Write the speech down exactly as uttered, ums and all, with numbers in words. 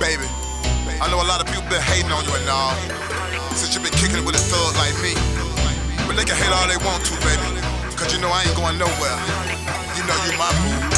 baby. I know a lot of people been hating on you and all, since you been kicking it with a thug like me. But they can hate all they want to, baby, cause you know I ain't going nowhere. You know you my boo.